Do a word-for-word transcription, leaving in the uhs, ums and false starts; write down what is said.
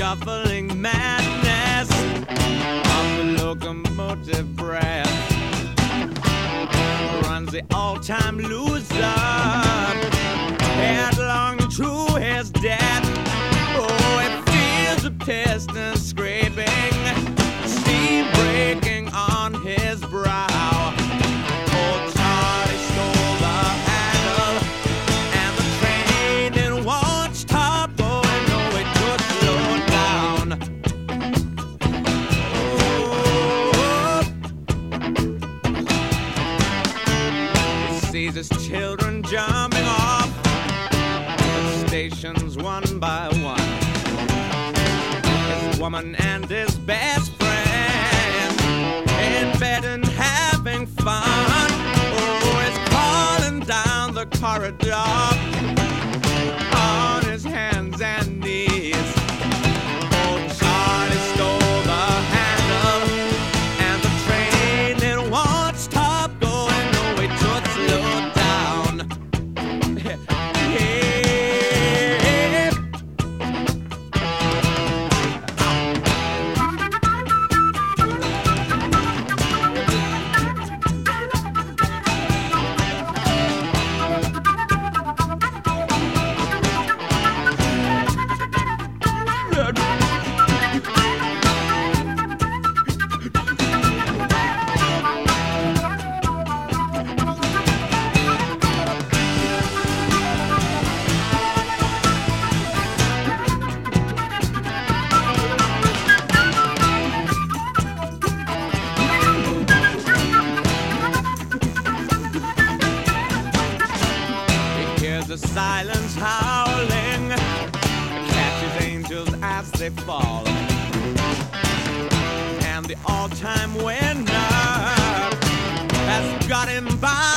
shuffling madness of the locomotive breath runs the all-time loser headlong to his death. Oh, it feels the piston scraping, steam breaking on his brow. Old Charlie stole the handle, and the train it won't stop going. No, it could slow down. Oh, he sees his children jumping off the stations one by one. His woman and his best friend in bed and having fun. Oh, he's crawling down the corridor on his hands and knees. Oh, Charlie stole the handle, and the train it won't stop going. No, it should slow down. Yeah. The silence howling catches angels as they fall, and the all-time winner has got him by